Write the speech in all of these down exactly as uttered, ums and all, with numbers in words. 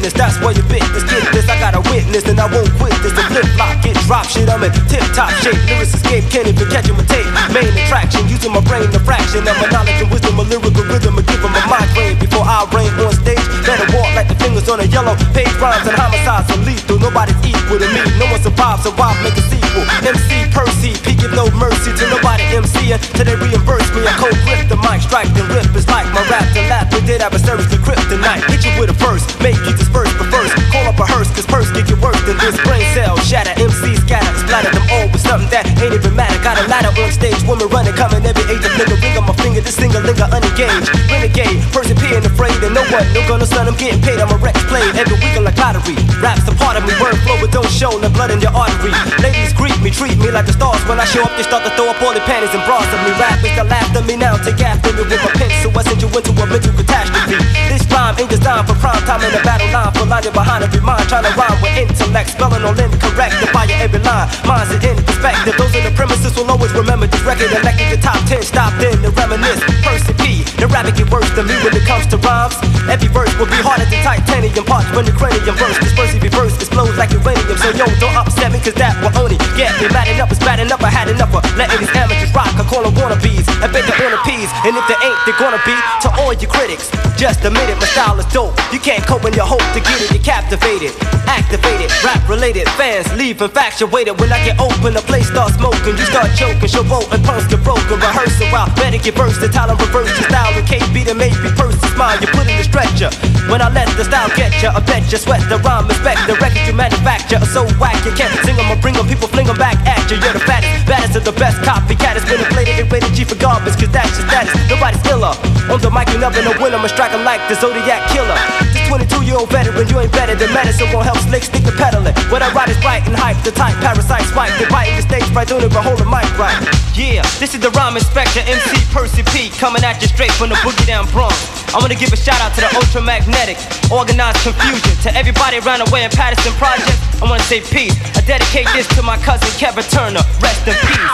fitness, that's why you bit this. Get this, I got a witness and I won't quit this. The flip flop, get drop shit, I'm in tip top shape. Lyrics escape, can't even catch him a tape. Main attraction, using my brain, the fraction of my knowledge and wisdom, a lyrical rhythm, and give him a migraine before I reign on stage. Better walk like the fingers on a yellow page. Rhymes and homicides are lethal, nobody's equal to me. No one survives, so why make a sequel? M C Percy, P give no mercy to nobody MCing till they reimburse me. I cold grip the mic, strike and rip. It's like my rap to lap, we did adversaries to kryptonite. Hit you with a verse, make you disperse, but first call up a hearse, cause purse get you worse than this. Brain cell shatter, M C scatter, splatter them all with something that ain't even matter. Got a ladder on stage, woman running, coming every age of nigga. Ring on my finger, this singer linger unengaged. Renegade, person P ain't afraid, and no one, no gonna son, I'm getting paid. I'm a Rex played every week like lottery. Rap's a part of me, word flow, but don't show the blood in your artery. Ladies greet me, treat me like the stars. When I show up, they start to throw up all the panties and bras of me. Rappers that laugh at me now, take after me with my pencil. I send you into a mental catastrophe. This rhyme ain't designed for prime time in a battle line. For line behind every mind, trying to rhyme with intellect, spelling all incorrect. Defy every line, minds are in perspective. Those in the premises will always remember this record. Elected the top ten, stopped in to reminisce. Percy P, the rabbit get worse than me when it comes to rhymes. Every verse will be harder than titanium parts when the cranium verse. This Percy be verse explodes like uranium. So yo, don't upset me, cause that will only get me mad enough. It's bad enough, I had enough of letting these amateurs rock. I call them wannabes, I bet they're on the peas. And if they ain't, they're gonna be. To all your critics, just admit it, my style is dope. You can't cope when you hope to get it, you're captivated. Activated, rap related, fans leave infatuated. When I get open, the place starts smoking. You start choking, show vote and punks get broken. Rehearsal while better get versatile and reverse your style. In K B to maybe person smile, you put in the stretcher. When I let the style get ya, I bet you sweat the rhyme, respect the record you manufacture. So whack, you can't sing them or bring them, people fling them back at you. You're the fattest, baddest of the best copycat. It's been inflated, it rated G for garbage, cause that's your status. Nobody's iller. On the mic, you never know when I'ma strike 'em like the Zodiac Killer. This twenty-two year old veteran, you ain't better than medicine. Won't help slick, stick to peddling. What I write is right and hype, the type parasite swipe. They biting the stage right, don't even hold the mic right. Yeah, this is the rhyme inspector, M C Percy P, coming at you straight from the boogie down Bronx. I wanna give a shout out to the ultramagnetic, organized confusion. To everybody around the way in Patterson Project, I wanna say peace. I dedicate this to my cousin Kevin Turner, rest in peace.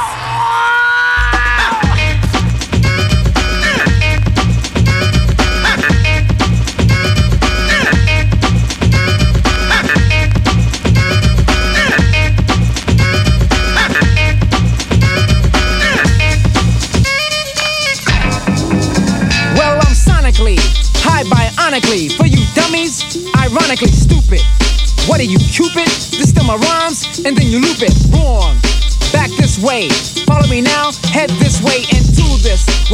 High bionically, for you dummies, ironically stupid. What are you, Cupid? Distil my rhymes, and then you loop it. Wrong. Back this way. Follow me now, head this way into this.